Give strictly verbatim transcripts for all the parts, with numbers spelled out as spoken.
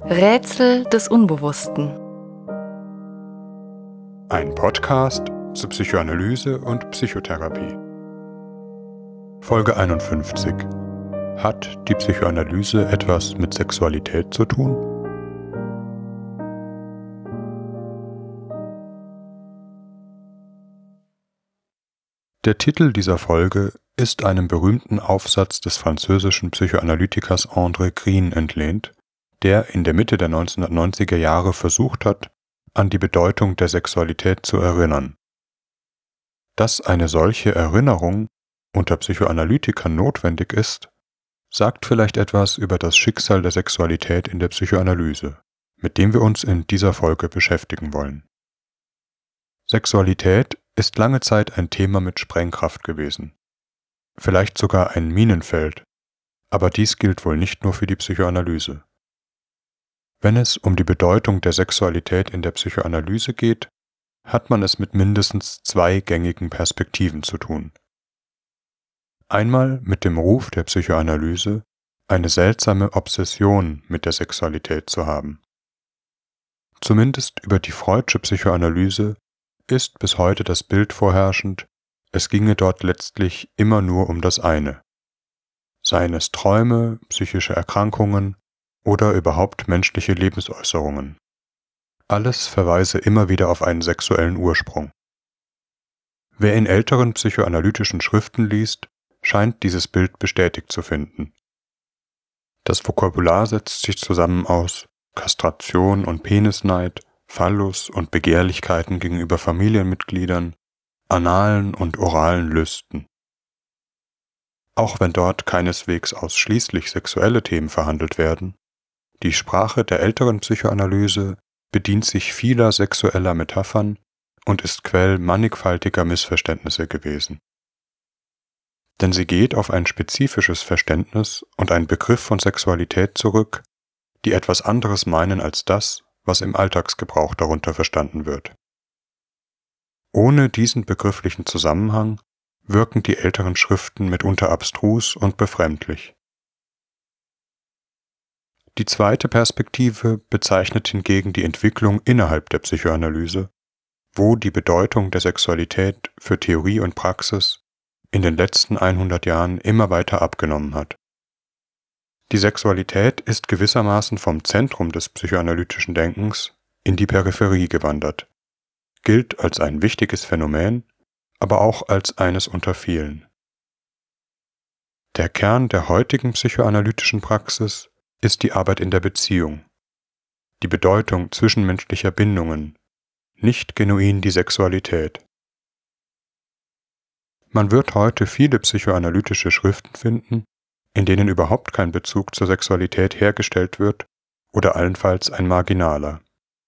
Rätsel des Unbewussten. Ein Podcast zu Psychoanalyse und Psychotherapie. Folge einundfünfzig. Hat die Psychoanalyse etwas mit Sexualität zu tun? Der Titel dieser Folge ist einem berühmten Aufsatz des französischen Psychoanalytikers André Green entlehnt, der in der Mitte der neunzehnhundertneunziger Jahre versucht hat, an die Bedeutung der Sexualität zu erinnern. Dass eine solche Erinnerung unter Psychoanalytikern notwendig ist, sagt vielleicht etwas über das Schicksal der Sexualität in der Psychoanalyse, mit dem wir uns in dieser Folge beschäftigen wollen. Sexualität ist lange Zeit ein Thema mit Sprengkraft gewesen, vielleicht sogar ein Minenfeld, aber dies gilt wohl nicht nur für die Psychoanalyse. Wenn es um die Bedeutung der Sexualität in der Psychoanalyse geht, hat man es mit mindestens zwei gängigen Perspektiven zu tun. Einmal mit dem Ruf der Psychoanalyse, eine seltsame Obsession mit der Sexualität zu haben. Zumindest über die Freudsche Psychoanalyse ist bis heute das Bild vorherrschend, es ginge dort letztlich immer nur um das eine. Seien es Träume, psychische Erkrankungen oder überhaupt menschliche Lebensäußerungen. Alles verweise immer wieder auf einen sexuellen Ursprung. Wer in älteren psychoanalytischen Schriften liest, scheint dieses Bild bestätigt zu finden. Das Vokabular setzt sich zusammen aus Kastration und Penisneid, Phallus und Begehrlichkeiten gegenüber Familienmitgliedern, analen und oralen Lüsten. Auch wenn dort keineswegs ausschließlich sexuelle Themen verhandelt werden, die Sprache der älteren Psychoanalyse bedient sich vieler sexueller Metaphern und ist Quell mannigfaltiger Missverständnisse gewesen. Denn sie geht auf ein spezifisches Verständnis und einen Begriff von Sexualität zurück, die etwas anderes meinen als das, was im Alltagsgebrauch darunter verstanden wird. Ohne diesen begrifflichen Zusammenhang wirken die älteren Schriften mitunter abstrus und befremdlich. Die zweite Perspektive bezeichnet hingegen die Entwicklung innerhalb der Psychoanalyse, wo die Bedeutung der Sexualität für Theorie und Praxis in den letzten hundert Jahren immer weiter abgenommen hat. Die Sexualität ist gewissermaßen vom Zentrum des psychoanalytischen Denkens in die Peripherie gewandert, gilt als ein wichtiges Phänomen, aber auch als eines unter vielen. Der Kern der heutigen psychoanalytischen Praxis ist die Arbeit in der Beziehung, die Bedeutung zwischenmenschlicher Bindungen, nicht genuin die Sexualität. Man wird heute viele psychoanalytische Schriften finden, in denen überhaupt kein Bezug zur Sexualität hergestellt wird oder allenfalls ein marginaler.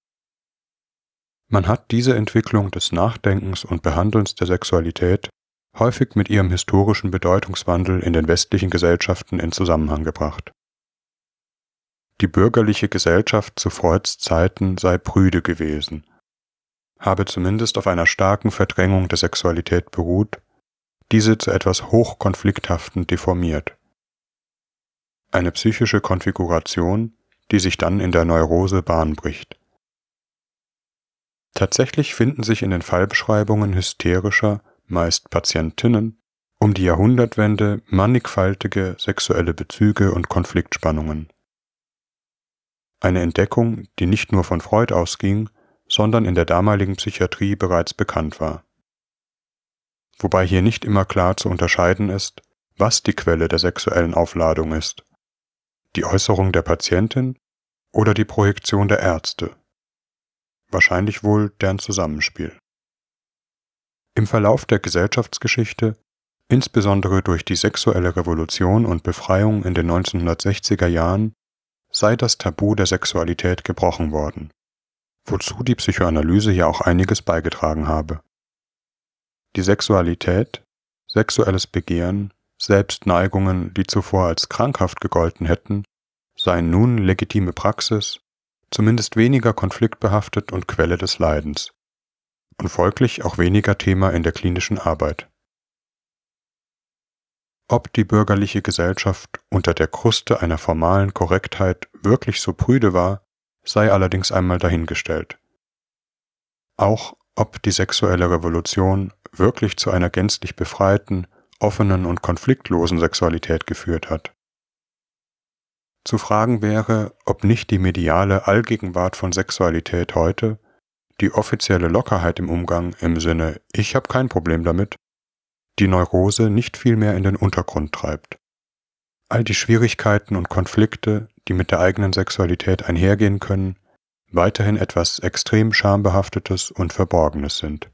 Man hat diese Entwicklung des Nachdenkens und Behandelns der Sexualität häufig mit ihrem historischen Bedeutungswandel in den westlichen Gesellschaften in Zusammenhang gebracht. Die bürgerliche Gesellschaft zu Freuds Zeiten sei prüde gewesen, habe zumindest auf einer starken Verdrängung der Sexualität beruht, diese zu etwas Hochkonflikthaften deformiert. Eine psychische Konfiguration, die sich dann in der Neurose Bahn bricht. Tatsächlich finden sich in den Fallbeschreibungen hysterischer, meist Patientinnen, um die Jahrhundertwende mannigfaltige sexuelle Bezüge und Konfliktspannungen. Eine Entdeckung, die nicht nur von Freud ausging, sondern in der damaligen Psychiatrie bereits bekannt war. Wobei hier nicht immer klar zu unterscheiden ist, was die Quelle der sexuellen Aufladung ist: die Äußerung der Patientin oder die Projektion der Ärzte. Wahrscheinlich wohl deren Zusammenspiel. Im Verlauf der Gesellschaftsgeschichte, insbesondere durch die sexuelle Revolution und Befreiung in den neunzehnhundertsechziger Jahren, sei das Tabu der Sexualität gebrochen worden, wozu die Psychoanalyse ja auch einiges beigetragen habe. Die Sexualität, sexuelles Begehren, Selbstneigungen, die zuvor als krankhaft gegolten hätten, seien nun legitime Praxis, zumindest weniger konfliktbehaftet und Quelle des Leidens und folglich auch weniger Thema in der klinischen Arbeit. Ob die bürgerliche Gesellschaft unter der Kruste einer formalen Korrektheit wirklich so prüde war, sei allerdings einmal dahingestellt. Auch ob die sexuelle Revolution wirklich zu einer gänzlich befreiten, offenen und konfliktlosen Sexualität geführt hat. Zu fragen wäre, ob nicht die mediale Allgegenwart von Sexualität heute, die offizielle Lockerheit im Umgang im Sinne „Ich habe kein Problem damit“, die Neurose nicht viel mehr in den Untergrund treibt. All die Schwierigkeiten und Konflikte, die mit der eigenen Sexualität einhergehen können, weiterhin etwas extrem Schambehaftetes und Verborgenes sind.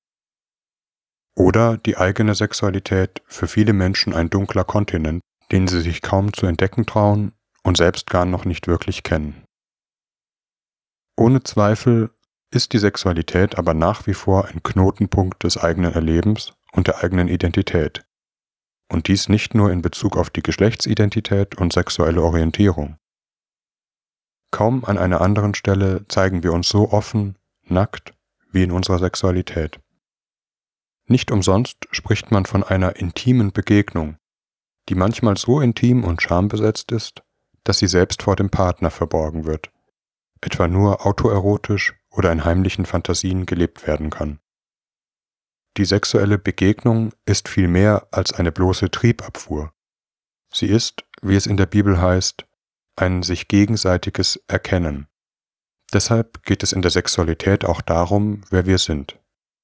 Oder die eigene Sexualität für viele Menschen ein dunkler Kontinent, den sie sich kaum zu entdecken trauen und selbst gar noch nicht wirklich kennen. Ohne Zweifel ist die Sexualität aber nach wie vor ein Knotenpunkt des eigenen Erlebens und der eigenen Identität. Und dies nicht nur in Bezug auf die Geschlechtsidentität und sexuelle Orientierung. Kaum an einer anderen Stelle zeigen wir uns so offen, nackt, wie in unserer Sexualität. Nicht umsonst spricht man von einer intimen Begegnung, die manchmal so intim und schambesetzt ist, dass sie selbst vor dem Partner verborgen wird, etwa nur autoerotisch oder in heimlichen Fantasien gelebt werden kann. Die sexuelle Begegnung ist viel mehr als eine bloße Triebabfuhr. Sie ist, wie es in der Bibel heißt, ein sich gegenseitiges Erkennen. Deshalb geht es in der Sexualität auch darum, wer wir sind.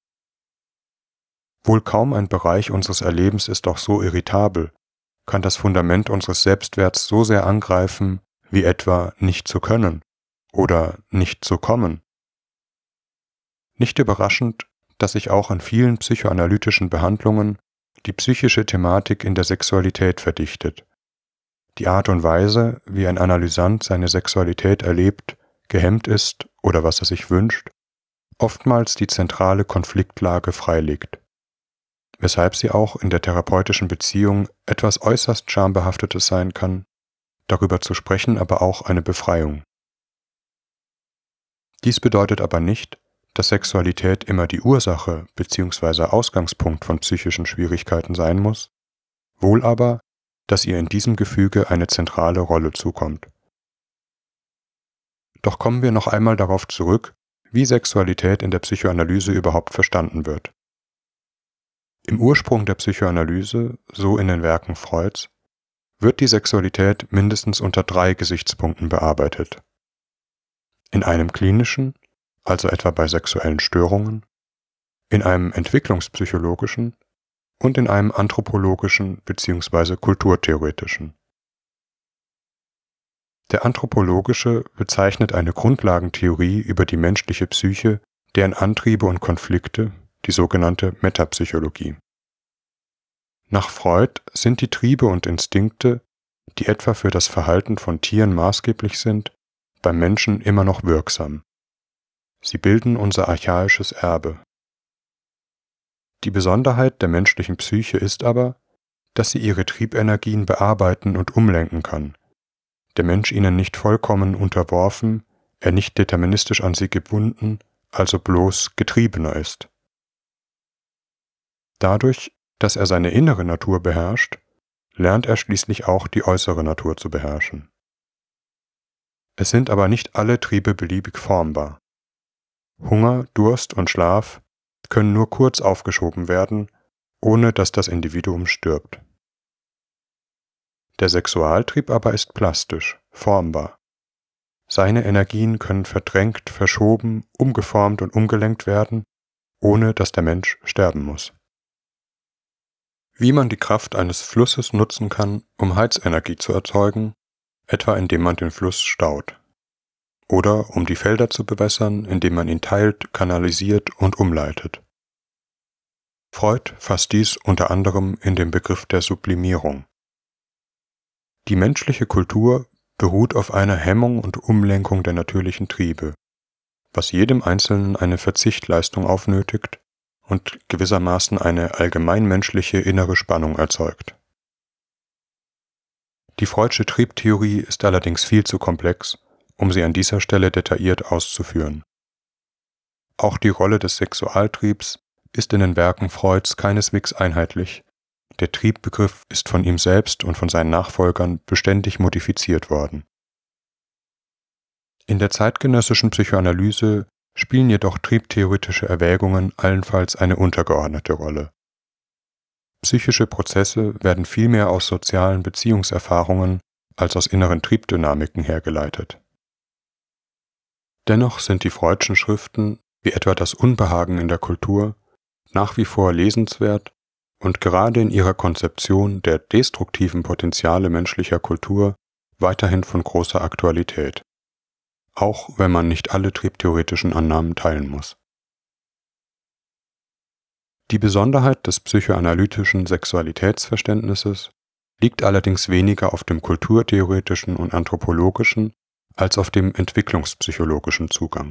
Wohl kaum ein Bereich unseres Erlebens ist auch so irritabel, kann das Fundament unseres Selbstwerts so sehr angreifen, wie etwa nicht zu können oder nicht zu kommen. Nicht überraschend, dass sich auch an vielen psychoanalytischen Behandlungen die psychische Thematik in der Sexualität verdichtet. Die Art und Weise, wie ein Analysant seine Sexualität erlebt, gehemmt ist oder was er sich wünscht, oftmals die zentrale Konfliktlage freilegt, weshalb sie auch in der therapeutischen Beziehung etwas äußerst Schambehaftetes sein kann, darüber zu sprechen aber auch eine Befreiung. Dies bedeutet aber nicht, dass Sexualität immer die Ursache bzw. Ausgangspunkt von psychischen Schwierigkeiten sein muss, wohl aber, dass ihr in diesem Gefüge eine zentrale Rolle zukommt. Doch kommen wir noch einmal darauf zurück, wie Sexualität in der Psychoanalyse überhaupt verstanden wird. Im Ursprung der Psychoanalyse, so in den Werken Freuds, wird die Sexualität mindestens unter drei Gesichtspunkten bearbeitet. In einem klinischen, also etwa bei sexuellen Störungen, in einem entwicklungspsychologischen und in einem anthropologischen bzw. kulturtheoretischen. Der anthropologische bezeichnet eine Grundlagentheorie über die menschliche Psyche, deren Antriebe und Konflikte, die sogenannte Metapsychologie. Nach Freud sind die Triebe und Instinkte, die etwa für das Verhalten von Tieren maßgeblich sind, beim Menschen immer noch wirksam. Sie bilden unser archaisches Erbe. Die Besonderheit der menschlichen Psyche ist aber, dass sie ihre Triebenergien bearbeiten und umlenken kann, der Mensch ihnen nicht vollkommen unterworfen, er nicht deterministisch an sie gebunden, also bloß Getriebener ist. Dadurch, dass er seine innere Natur beherrscht, lernt er schließlich auch die äußere Natur zu beherrschen. Es sind aber nicht alle Triebe beliebig formbar. Hunger, Durst und Schlaf können nur kurz aufgeschoben werden, ohne dass das Individuum stirbt. Der Sexualtrieb aber ist plastisch, formbar. Seine Energien können verdrängt, verschoben, umgeformt und umgelenkt werden, ohne dass der Mensch sterben muss. Wie man die Kraft eines Flusses nutzen kann, um Heizenergie zu erzeugen, etwa indem man den Fluss staut. Oder um die Felder zu bewässern, indem man ihn teilt, kanalisiert und umleitet. Freud fasst dies unter anderem in dem Begriff der Sublimierung. Die menschliche Kultur beruht auf einer Hemmung und Umlenkung der natürlichen Triebe, was jedem Einzelnen eine Verzichtleistung aufnötigt und gewissermaßen eine allgemeinmenschliche innere Spannung erzeugt. Die Freudsche Triebtheorie ist allerdings viel zu komplex, um sie an dieser Stelle detailliert auszuführen. Auch die Rolle des Sexualtriebs ist in den Werken Freuds keineswegs einheitlich. Der Triebbegriff ist von ihm selbst und von seinen Nachfolgern beständig modifiziert worden. In der zeitgenössischen Psychoanalyse spielen jedoch triebtheoretische Erwägungen allenfalls eine untergeordnete Rolle. Psychische Prozesse werden vielmehr aus sozialen Beziehungserfahrungen als aus inneren Triebdynamiken hergeleitet. Dennoch sind die Freudschen Schriften, wie etwa das Unbehagen in der Kultur, nach wie vor lesenswert und gerade in ihrer Konzeption der destruktiven Potenziale menschlicher Kultur weiterhin von großer Aktualität, auch wenn man nicht alle triebtheoretischen Annahmen teilen muss. Die Besonderheit des psychoanalytischen Sexualitätsverständnisses liegt allerdings weniger auf dem kulturtheoretischen und anthropologischen als auf dem entwicklungspsychologischen Zugang.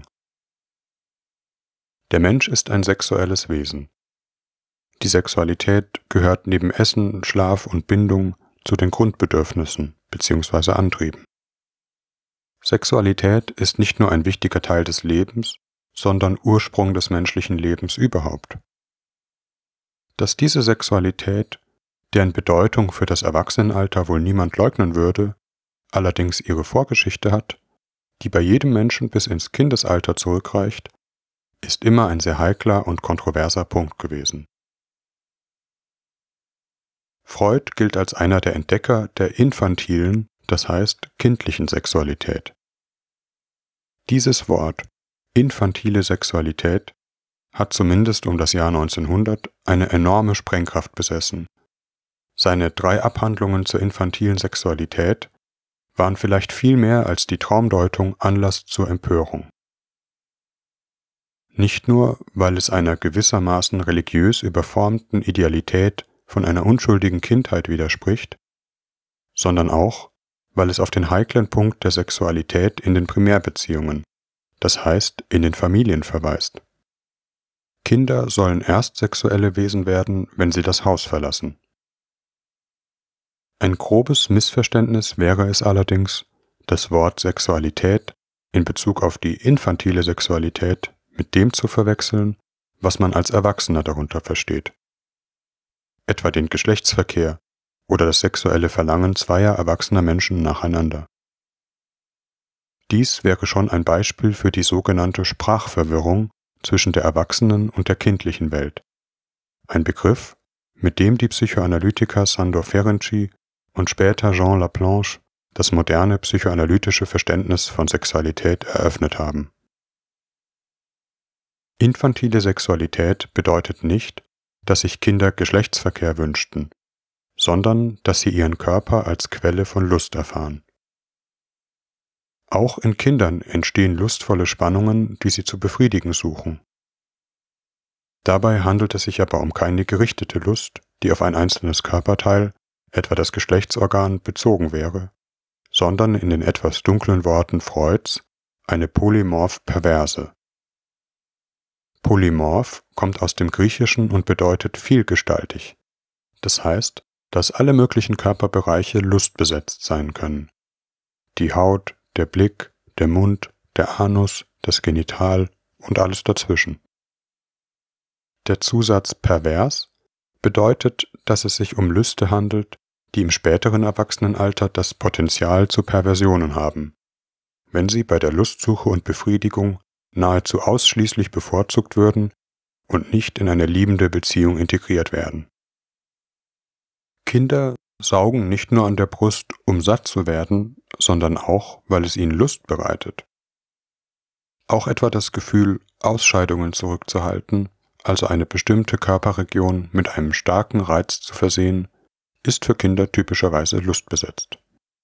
Der Mensch ist ein sexuelles Wesen. Die Sexualität gehört neben Essen, Schlaf und Bindung zu den Grundbedürfnissen bzw. Antrieben. Sexualität ist nicht nur ein wichtiger Teil des Lebens, sondern Ursprung des menschlichen Lebens überhaupt. Dass diese Sexualität, deren Bedeutung für das Erwachsenenalter wohl niemand leugnen würde, allerdings ihre Vorgeschichte hat, die bei jedem Menschen bis ins Kindesalter zurückreicht, ist immer ein sehr heikler und kontroverser Punkt gewesen. Freud gilt als einer der Entdecker der infantilen, das heißt kindlichen Sexualität. Dieses Wort, infantile Sexualität, hat zumindest um das Jahr neunzehnhundert eine enorme Sprengkraft besessen. Seine drei Abhandlungen zur infantilen Sexualität waren vielleicht viel mehr als die Traumdeutung Anlass zur Empörung. Nicht nur, weil es einer gewissermaßen religiös überformten Idealität von einer unschuldigen Kindheit widerspricht, sondern auch, weil es auf den heiklen Punkt der Sexualität in den Primärbeziehungen, das heißt in den Familien, verweist. Kinder sollen erst sexuelle Wesen werden, wenn sie das Haus verlassen. Ein grobes Missverständnis wäre es allerdings, das Wort Sexualität in Bezug auf die infantile Sexualität mit dem zu verwechseln, was man als Erwachsener darunter versteht. Etwa den Geschlechtsverkehr oder das sexuelle Verlangen zweier erwachsener Menschen nacheinander. Dies wäre schon ein Beispiel für die sogenannte Sprachverwirrung zwischen der erwachsenen und der kindlichen Welt. Ein Begriff, mit dem die Psychoanalytiker Sandor Ferenczi und später Jean Laplanche das moderne psychoanalytische Verständnis von Sexualität eröffnet haben. Infantile Sexualität bedeutet nicht, dass sich Kinder Geschlechtsverkehr wünschten, sondern dass sie ihren Körper als Quelle von Lust erfahren. Auch in Kindern entstehen lustvolle Spannungen, die sie zu befriedigen suchen. Dabei handelt es sich aber um keine gerichtete Lust, die auf ein einzelnes Körperteil, etwa das Geschlechtsorgan, bezogen wäre, sondern in den etwas dunklen Worten Freuds eine polymorph-perverse. Polymorph kommt aus dem Griechischen und bedeutet vielgestaltig. Das heißt, dass alle möglichen Körperbereiche lustbesetzt sein können. Die Haut, der Blick, der Mund, der Anus, das Genital und alles dazwischen. Der Zusatz pervers bedeutet, dass es sich um Lüste handelt, die im späteren Erwachsenenalter das Potenzial zu Perversionen haben, wenn sie bei der Lustsuche und Befriedigung nahezu ausschließlich bevorzugt würden und nicht in eine liebende Beziehung integriert werden. Kinder saugen nicht nur an der Brust, um satt zu werden, sondern auch, weil es ihnen Lust bereitet. Auch etwa das Gefühl, Ausscheidungen zurückzuhalten, also eine bestimmte Körperregion mit einem starken Reiz zu versehen, ist für Kinder typischerweise lustbesetzt.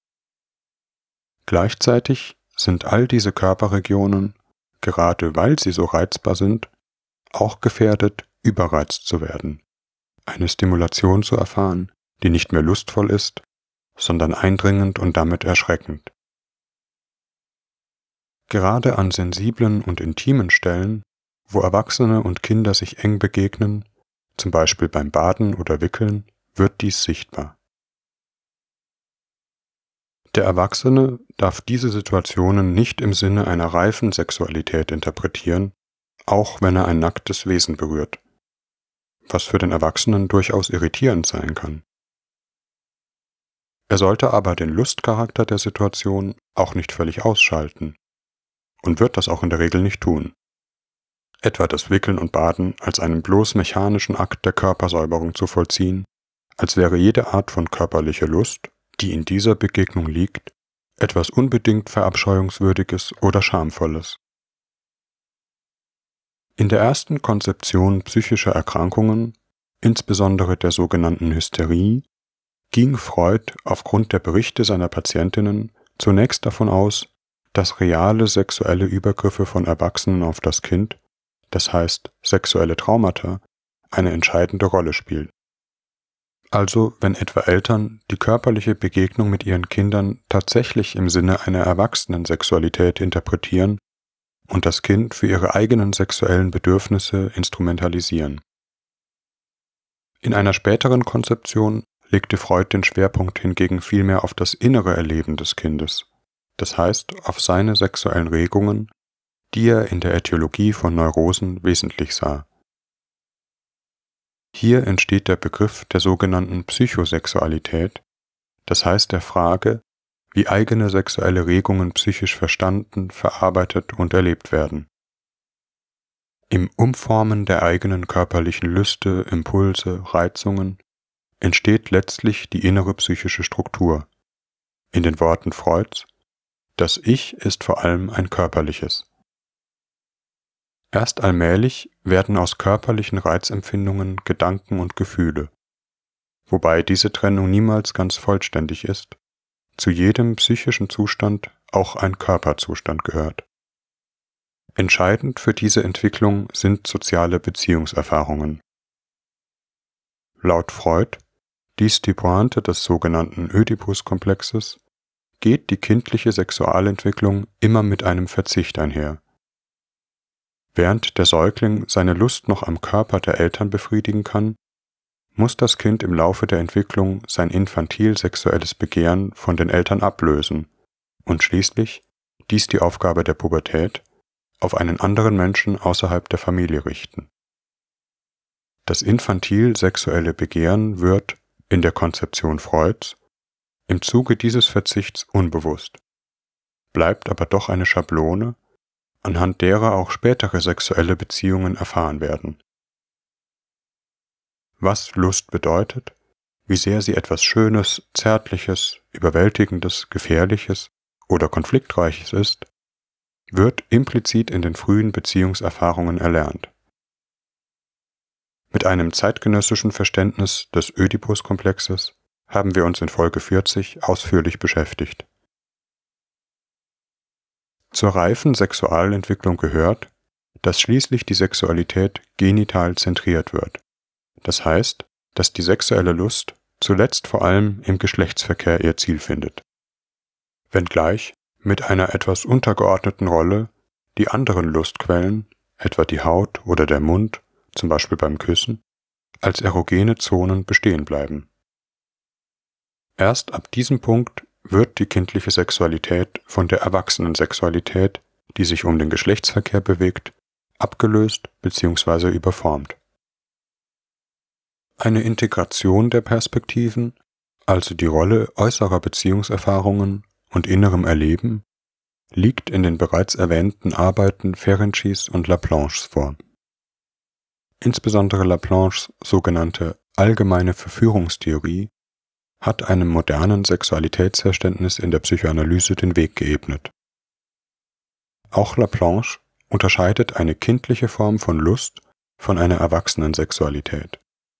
Gleichzeitig sind all diese Körperregionen, gerade weil sie so reizbar sind, auch gefährdet, überreizt zu werden, eine Stimulation zu erfahren, die nicht mehr lustvoll ist, sondern eindringend und damit erschreckend. Gerade an sensiblen und intimen Stellen, wo Erwachsene und Kinder sich eng begegnen, zum Beispiel beim Baden oder Wickeln, wird dies sichtbar. Der Erwachsene darf diese Situationen nicht im Sinne einer reifen Sexualität interpretieren, auch wenn er ein nacktes Wesen berührt, was für den Erwachsenen durchaus irritierend sein kann. Er sollte aber den Lustcharakter der Situation auch nicht völlig ausschalten, und wird das auch in der Regel nicht tun. Etwa das Wickeln und Baden als einen bloß mechanischen Akt der Körpersäuberung zu vollziehen, als wäre jede Art von körperlicher Lust, die in dieser Begegnung liegt, etwas unbedingt Verabscheuungswürdiges oder Schamvolles. In der ersten Konzeption psychischer Erkrankungen, insbesondere der sogenannten Hysterie, ging Freud aufgrund der Berichte seiner Patientinnen zunächst davon aus, dass reale sexuelle Übergriffe von Erwachsenen auf das Kind, das heißt sexuelle Traumata, eine entscheidende Rolle spielen. Also wenn etwa Eltern die körperliche Begegnung mit ihren Kindern tatsächlich im Sinne einer Erwachsenensexualität interpretieren und das Kind für ihre eigenen sexuellen Bedürfnisse instrumentalisieren. In einer späteren Konzeption legte Freud den Schwerpunkt hingegen vielmehr auf das innere Erleben des Kindes, das heißt auf seine sexuellen Regungen, die er in der Ätiologie von Neurosen wesentlich sah. Hier entsteht der Begriff der sogenannten Psychosexualität, das heißt der Frage, wie eigene sexuelle Regungen psychisch verstanden, verarbeitet und erlebt werden. Im Umformen der eigenen körperlichen Lüste, Impulse, Reizungen entsteht letztlich die innere psychische Struktur. In den Worten Freuds: Das Ich ist vor allem ein körperliches. Erst allmählich werden aus körperlichen Reizempfindungen Gedanken und Gefühle, wobei diese Trennung niemals ganz vollständig ist, zu jedem psychischen Zustand auch ein Körperzustand gehört. Entscheidend für diese Entwicklung sind soziale Beziehungserfahrungen. Laut Freud, dies die Pointe des sogenannten Ödipus-Komplexes, geht die kindliche Sexualentwicklung immer mit einem Verzicht einher. Während der Säugling seine Lust noch am Körper der Eltern befriedigen kann, muss das Kind im Laufe der Entwicklung sein infantil-sexuelles Begehren von den Eltern ablösen und schließlich, dies die Aufgabe der Pubertät, auf einen anderen Menschen außerhalb der Familie richten. Das infantil-sexuelle Begehren wird, in der Konzeption Freuds, im Zuge dieses Verzichts unbewusst, bleibt aber doch eine Schablone, anhand derer auch spätere sexuelle Beziehungen erfahren werden. Was Lust bedeutet, wie sehr sie etwas Schönes, Zärtliches, Überwältigendes, Gefährliches oder Konfliktreiches ist, wird implizit in den frühen Beziehungserfahrungen erlernt. Mit einem zeitgenössischen Verständnis des Ödipus-Komplexes haben wir uns in Folge vierzig ausführlich beschäftigt. Zur reifen Sexualentwicklung gehört, dass schließlich die Sexualität genital zentriert wird. Das heißt, dass die sexuelle Lust zuletzt vor allem im Geschlechtsverkehr ihr Ziel findet. Wenngleich mit einer etwas untergeordneten Rolle die anderen Lustquellen, etwa die Haut oder der Mund, zum Beispiel beim Küssen, als erogene Zonen bestehen bleiben. Erst ab diesem Punkt wird die kindliche Sexualität von der Erwachsenensexualität, die sich um den Geschlechtsverkehr bewegt, abgelöst bzw. überformt. Eine Integration der Perspektiven, also die Rolle äußerer Beziehungserfahrungen und innerem Erleben, liegt in den bereits erwähnten Arbeiten Ferenczis und Laplanches vor. Insbesondere Laplanches sogenannte allgemeine Verführungstheorie hat einem modernen Sexualitätsverständnis in der Psychoanalyse den Weg geebnet. Auch Laplanche unterscheidet eine kindliche Form von Lust von einer erwachsenen Sexualität.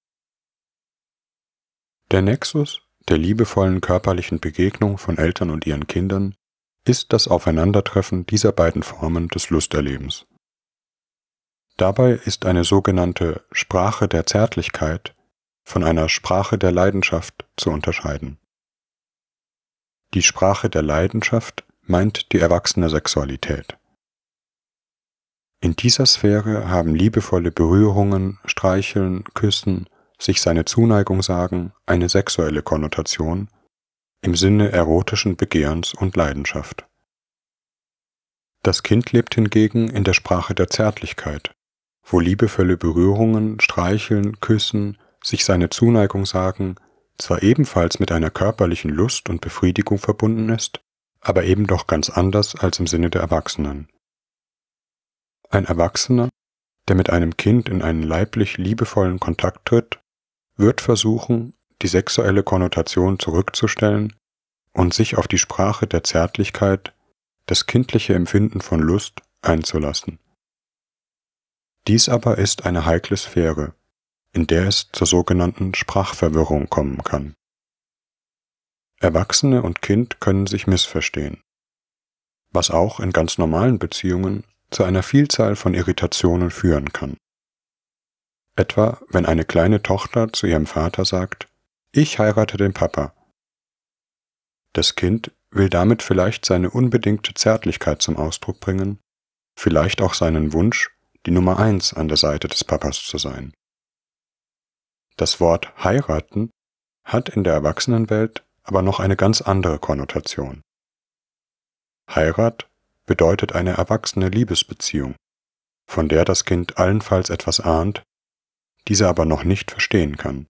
Der Nexus der liebevollen körperlichen Begegnung von Eltern und ihren Kindern ist das Aufeinandertreffen dieser beiden Formen des Lusterlebens. Dabei ist eine sogenannte Sprache der Zärtlichkeit von einer Sprache der Leidenschaft zu unterscheiden. Die Sprache der Leidenschaft meint die erwachsene Sexualität. In dieser Sphäre haben liebevolle Berührungen, Streicheln, Küssen, sich seine Zuneigung sagen, eine sexuelle Konnotation im Sinne erotischen Begehrens und Leidenschaft. Das Kind lebt hingegen in der Sprache der Zärtlichkeit, wo liebevolle Berührungen, Streicheln, Küssen, sich seine Zuneigung sagen, zwar ebenfalls mit einer körperlichen Lust und Befriedigung verbunden ist, aber eben doch ganz anders als im Sinne der Erwachsenen, Ein Erwachsener, der mit einem Kind in einen leiblich liebevollen Kontakt tritt, wird versuchen, die sexuelle Konnotation zurückzustellen und sich auf die Sprache der Zärtlichkeit, das kindliche Empfinden von Lust einzulassen. Dies aber ist eine heikle Sphäre, in der es zur sogenannten Sprachverwirrung kommen kann. Erwachsene und Kind können sich missverstehen, was auch in ganz normalen Beziehungen zu einer Vielzahl von Irritationen führen kann. Etwa, wenn eine kleine Tochter zu ihrem Vater sagt, »Ich heirate den Papa«. Das Kind will damit vielleicht seine unbedingte Zärtlichkeit zum Ausdruck bringen, vielleicht auch seinen Wunsch, die Nummer eins an der Seite des Papas zu sein. Das Wort heiraten hat in der Erwachsenenwelt aber noch eine ganz andere Konnotation. Heirat bedeutet eine erwachsene Liebesbeziehung, von der das Kind allenfalls etwas ahnt, diese aber noch nicht verstehen kann.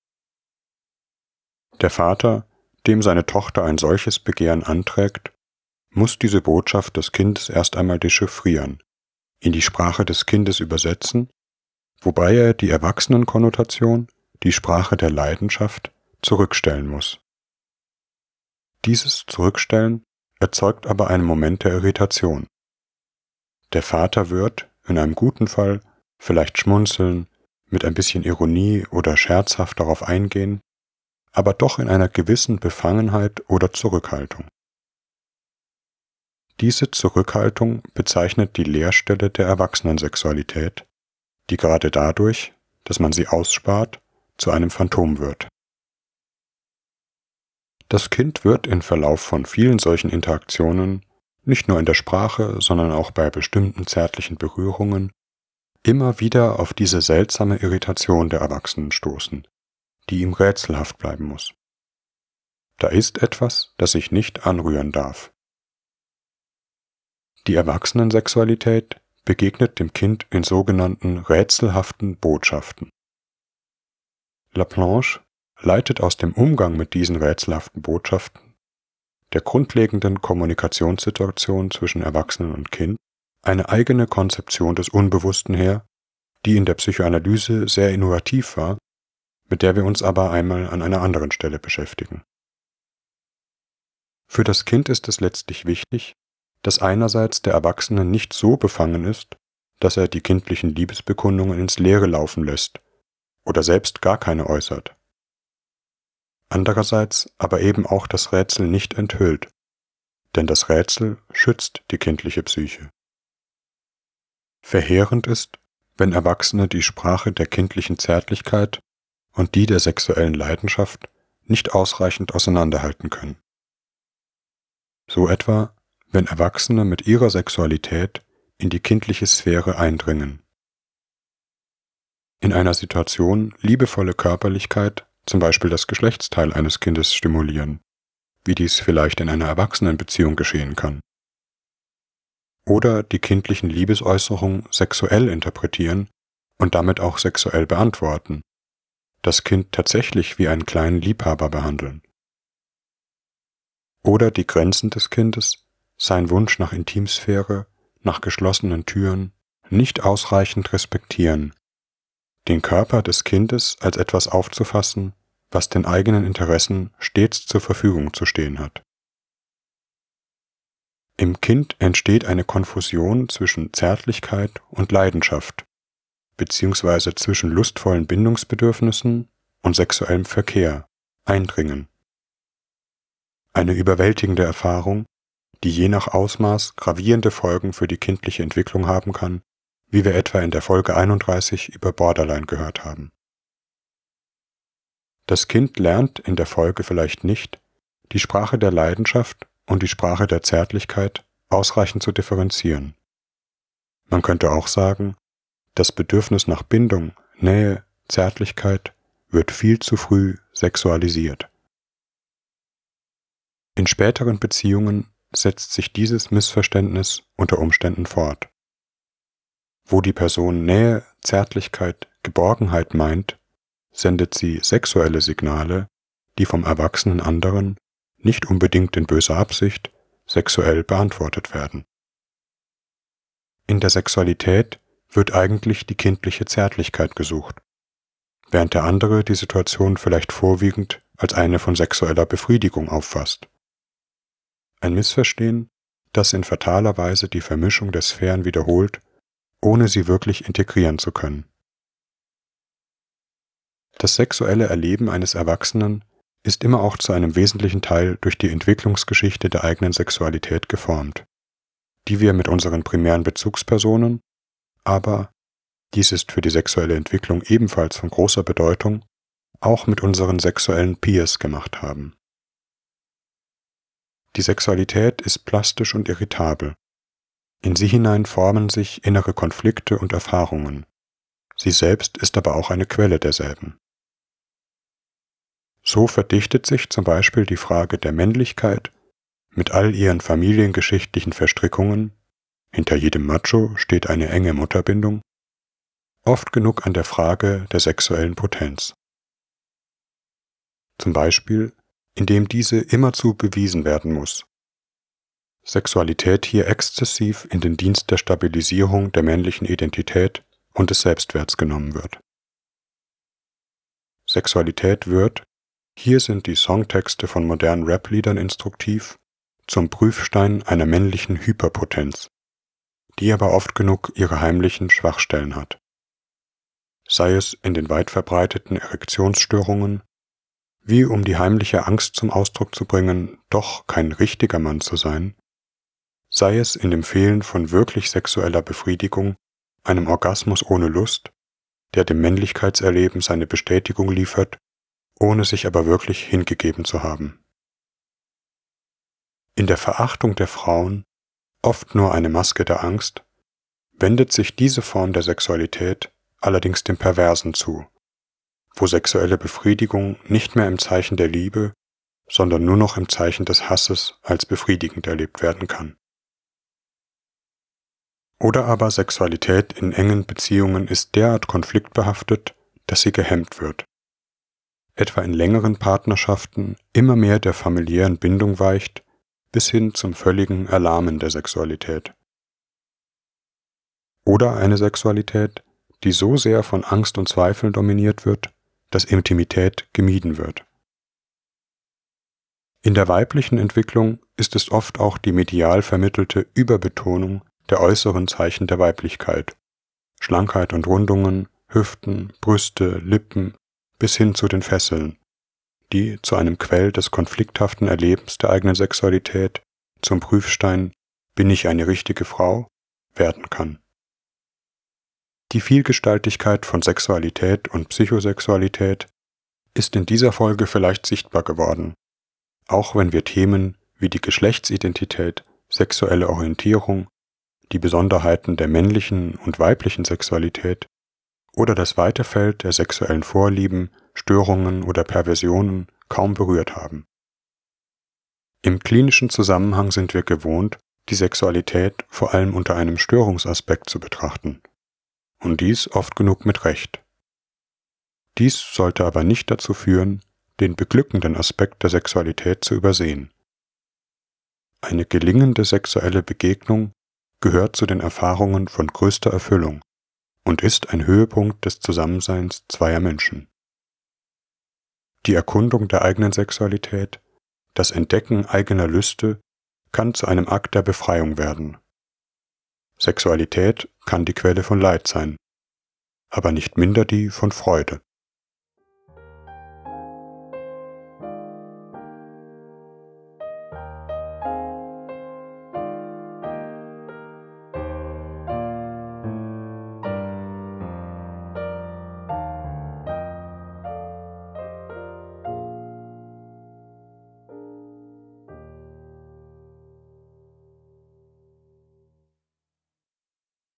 Der Vater, dem seine Tochter ein solches Begehren anträgt, muss diese Botschaft des Kindes erst einmal dechiffrieren, in die Sprache des Kindes übersetzen, wobei er die Erwachsenenkonnotation, die Sprache der Leidenschaft, zurückstellen muss. Dieses Zurückstellen erzeugt aber einen Moment der Irritation. Der Vater wird, in einem guten Fall, vielleicht schmunzeln, mit ein bisschen Ironie oder scherzhaft darauf eingehen, aber doch in einer gewissen Befangenheit oder Zurückhaltung. Diese Zurückhaltung bezeichnet die Leerstelle der Erwachsenensexualität, die gerade dadurch, dass man sie ausspart, zu einem Phantom wird. Das Kind wird im Verlauf von vielen solchen Interaktionen, nicht nur in der Sprache, sondern auch bei bestimmten zärtlichen Berührungen, immer wieder auf diese seltsame Irritation der Erwachsenen stoßen, die ihm rätselhaft bleiben muss. Da ist etwas, das sich nicht anrühren darf. Die Erwachsenensexualität begegnet dem Kind in sogenannten rätselhaften Botschaften. Laplanche leitet aus dem Umgang mit diesen rätselhaften Botschaften, der grundlegenden Kommunikationssituation zwischen Erwachsenen und Kind, eine eigene Konzeption des Unbewussten her, die in der Psychoanalyse sehr innovativ war, mit der wir uns aber einmal an einer anderen Stelle beschäftigen. Für das Kind ist es letztlich wichtig, dass einerseits der Erwachsene nicht so befangen ist, dass er die kindlichen Liebesbekundungen ins Leere laufen lässt oder selbst gar keine äußert. Andererseits aber eben auch das Rätsel nicht enthüllt, denn das Rätsel schützt die kindliche Psyche. Verheerend ist, wenn Erwachsene die Sprache der kindlichen Zärtlichkeit und die der sexuellen Leidenschaft nicht ausreichend auseinanderhalten können. So etwa, wenn Erwachsene mit ihrer Sexualität in die kindliche Sphäre eindringen. In einer Situation liebevolle Körperlichkeit, zum Beispiel das Geschlechtsteil eines Kindes stimulieren, wie dies vielleicht in einer Erwachsenenbeziehung geschehen kann. Oder die kindlichen Liebesäußerungen sexuell interpretieren und damit auch sexuell beantworten, das Kind tatsächlich wie einen kleinen Liebhaber behandeln. Oder die Grenzen des Kindes, sein Wunsch nach Intimsphäre, nach geschlossenen Türen, nicht ausreichend respektieren, den Körper des Kindes als etwas aufzufassen, was den eigenen Interessen stets zur Verfügung zu stehen hat. Im Kind entsteht eine Konfusion zwischen Zärtlichkeit und Leidenschaft, beziehungsweise zwischen lustvollen Bindungsbedürfnissen und sexuellem Verkehr, Eindringen. Eine überwältigende Erfahrung, die je nach Ausmaß gravierende Folgen für die kindliche Entwicklung haben kann, wie wir etwa in der Folge einunddreißig über Borderline gehört haben. Das Kind lernt in der Folge vielleicht nicht, die Sprache der Leidenschaft und die Sprache der Zärtlichkeit ausreichend zu differenzieren. Man könnte auch sagen, das Bedürfnis nach Bindung, Nähe, Zärtlichkeit wird viel zu früh sexualisiert. In späteren Beziehungen setzt sich dieses Missverständnis unter Umständen fort. Wo die Person Nähe, Zärtlichkeit, Geborgenheit meint, sendet sie sexuelle Signale, die vom erwachsenen anderen, nicht unbedingt in böser Absicht, sexuell beantwortet werden. In der Sexualität wird eigentlich die kindliche Zärtlichkeit gesucht, während der andere die Situation vielleicht vorwiegend als eine von sexueller Befriedigung auffasst. Ein Missverstehen, das in fataler Weise die Vermischung der Sphären wiederholt, ohne sie wirklich integrieren zu können. Das sexuelle Erleben eines Erwachsenen ist immer auch zu einem wesentlichen Teil durch die Entwicklungsgeschichte der eigenen Sexualität geformt, die wir mit unseren primären Bezugspersonen, aber, dies ist für die sexuelle Entwicklung ebenfalls von großer Bedeutung, auch mit unseren sexuellen Peers gemacht haben. Die Sexualität ist plastisch und irritabel. In sie hinein formen sich innere Konflikte und Erfahrungen. Sie selbst ist aber auch eine Quelle derselben. So verdichtet sich zum Beispiel die Frage der Männlichkeit mit all ihren familiengeschichtlichen Verstrickungen, hinter jedem Macho steht eine enge Mutterbindung, oft genug an der Frage der sexuellen Potenz. Zum Beispiel, indem diese immerzu bewiesen werden muss. Sexualität hier exzessiv in den Dienst der Stabilisierung der männlichen Identität und des Selbstwerts genommen wird. Sexualität wird, hier sind die Songtexte von modernen Rap-Liedern instruktiv, zum Prüfstein einer männlichen Hyperpotenz, die aber oft genug ihre heimlichen Schwachstellen hat. Sei es in den weit verbreiteten Erektionsstörungen, wie um die heimliche Angst zum Ausdruck zu bringen, doch kein richtiger Mann zu sein, sei es in dem Fehlen von wirklich sexueller Befriedigung, einem Orgasmus ohne Lust, der dem Männlichkeitserleben seine Bestätigung liefert, ohne sich aber wirklich hingegeben zu haben. In der Verachtung der Frauen, oft nur eine Maske der Angst, wendet sich diese Form der Sexualität allerdings dem Perversen zu, wo sexuelle Befriedigung nicht mehr im Zeichen der Liebe, sondern nur noch im Zeichen des Hasses als befriedigend erlebt werden kann. Oder aber Sexualität in engen Beziehungen ist derart konfliktbehaftet, dass sie gehemmt wird. Etwa in längeren Partnerschaften immer mehr der familiären Bindung weicht, bis hin zum völligen Erlahmen der Sexualität. Oder eine Sexualität, die so sehr von Angst und Zweifeln dominiert wird, dass Intimität gemieden wird. In der weiblichen Entwicklung ist es oft auch die medial vermittelte Überbetonung der äußeren Zeichen der Weiblichkeit, Schlankheit und Rundungen, Hüften, Brüste, Lippen, bis hin zu den Fesseln, die zu einem Quell des konflikthaften Erlebens der eigenen Sexualität, zum Prüfstein, bin ich eine richtige Frau, werden kann. Die Vielgestaltigkeit von Sexualität und Psychosexualität ist in dieser Folge vielleicht sichtbar geworden, auch wenn wir Themen wie die Geschlechtsidentität, sexuelle Orientierung, die Besonderheiten der männlichen und weiblichen Sexualität oder das weite Feld der sexuellen Vorlieben, Störungen oder Perversionen kaum berührt haben. Im klinischen Zusammenhang sind wir gewohnt, die Sexualität vor allem unter einem Störungsaspekt zu betrachten. Und dies oft genug mit Recht. Dies sollte aber nicht dazu führen, den beglückenden Aspekt der Sexualität zu übersehen. Eine gelingende sexuelle Begegnung gehört zu den Erfahrungen von größter Erfüllung und ist ein Höhepunkt des Zusammenseins zweier Menschen. Die Erkundung der eigenen Sexualität, das Entdecken eigener Lüste kann zu einem Akt der Befreiung werden. Sexualität kann die Quelle von Leid sein, aber nicht minder die von Freude.